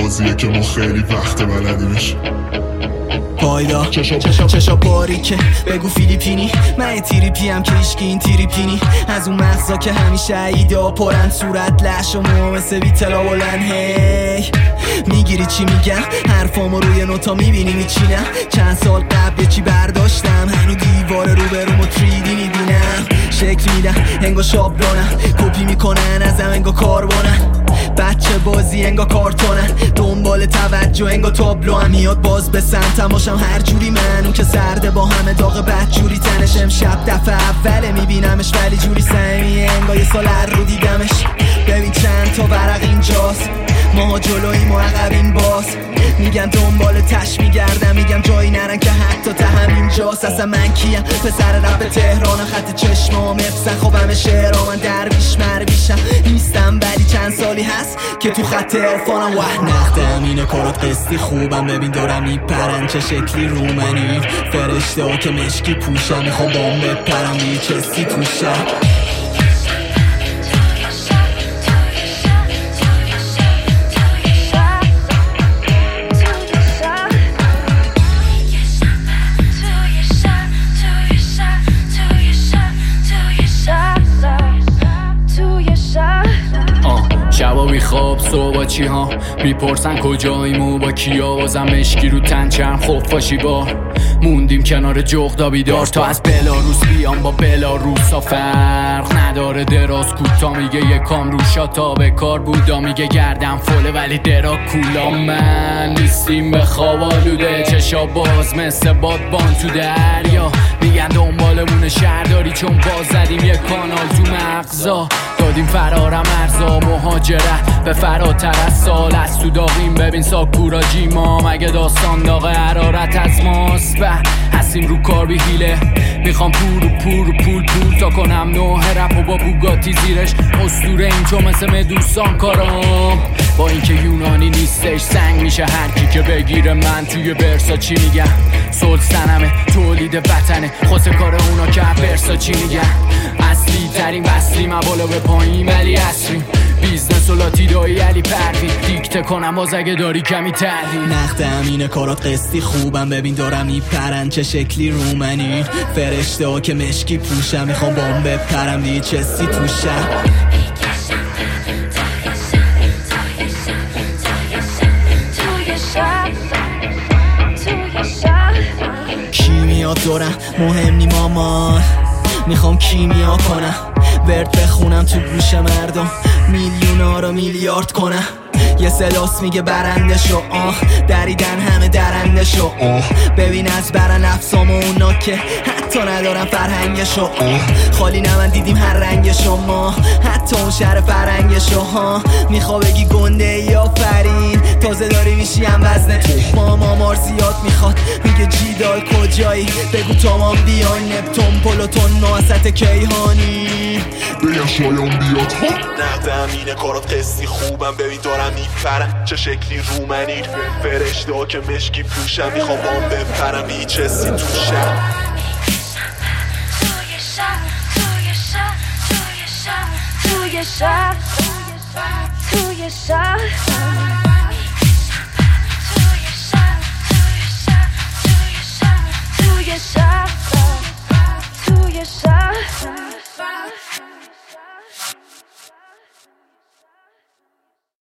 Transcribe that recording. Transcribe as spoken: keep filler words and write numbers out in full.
بازیه که ما خیلی وقت بلدیمش. پایدا چشا باریکه بگو فیلیپینی، من تریپی هم که ایشکی این تریپینی، از اون مغزا که همیشه ایدا پرن، صورت لش و مو مثل بیتلا بلن. هی میگیری چی میگم؟ حرفامو روی نوتا میبینی میچینم. چند سال قبل چی برداشتم، هنو دیوار رو برومو تریدی میبینم. شکل میدم انگا شابلونم، کپی میکنن ازم انگا کاربونم. بچه بازی انگا کارتونن، دنبال توجه انگا تابلو هم میاد باز به سمتم باشم هر جوری. من اون که سرده با همه داغ بد جوری تنش، امشب دفعه اوله میبینمش ولی جوری سمیه انگا یه سال هر رو دیدمش. ببین چند تا ورق اینجاست، ماها جلوییم و عقبیم باز. میگن دنبال تش میگردم، میگم جایی نرن که حتی ته همینجاست. اصلا من کیم؟ پسر رپ تهران، خط چشمام افسن خوابم شعرها، من درویش مرویشم نیستم ولی چند سالی هست که تو خط عرفانم. وح نخدم اینه کارات قسطی خوبم، ببین دارم میپرن چه شکلی رو منی. فرشته ها که مشکی پوشم، میخوام بام بپرم بی چستی توشم. شبا بی خواب صبح چی ها میپرسن کجاییم و با کیا، بازم مشکی رو تن چرم خفاشی با موندیم کنار جغدا بیدار. تا از بلاروس بیام با بلاروسا فرق نداره، دراز کوتا میگه یکام روشا تا به کار بودا، میگه گردم فله ولی درا کولا. من نیستیم به خواب آلوده، چشا باز مثل بادبان تو دریا، میگن دنبالمون شهرداری چون باز زدیم یک کانال تو مغزا. دادیم فرارم ارزا مهاجرت به فراتر از سال، از تو داغیم ببین ساکورا جیما، مگه داستان داغ حرارت از ماست؟ به هستیم رو کار بی حیله، میخوام پور و پور و پول پول تا کنم نوه رپ و با بوگاتی زیرش اسطوره این چون مثل مدوسان کارام. با اینکه یونانی نیستش سنگ میشه هر کی که بگیره من توی برسا چی میگم. سول سنمه تولید وطنه، خود کار اونا که برسا چی میگن. اصلی ترین وصلی مبالا به پایین ولی اصریم، بیزنس و لاتیدایی علی پروین، دیکته کنم باز اگه داری کمی تردیم. نخدم اینه کارات قسطی خوبم، ببین دارم میپرن چه شکلی رو منی. فرشته ها که مشکی پوشم، میخوام بام بپرم دی چستی توشم. کیمیا دارم مهم نی مامان، میخوام کیمیا کنم ورد بخونم تو گوش مردم، میلیونا رو میلیارد کنم. یه سلاس میگه برنده شو، آه دریدن همه درنده شو. آه ببین از برن افسام و اونا که حتی ندارم فرهنگشو. آه خالی نمن دیدیم هر رنگ شما، حتی اون شهر فرنگشو. ها میخوا بگی گنده یا فرین، تازه داری میشی هم وزن ماما مار زیاد میخواد، میگه جیدال کجایی بگو تمام بیای نپتون پلوتون نوست کیهانی. بگم شایان بیاد ها. نقدم اینه کارات قسطی خوبم، ببین دارم میپرم چه شکلی رو منی. فرشته ها که مشکی پوشم، میخوام بام بپرم بی چستی توشم. توی شب توی شب توی شب توی شب توی شب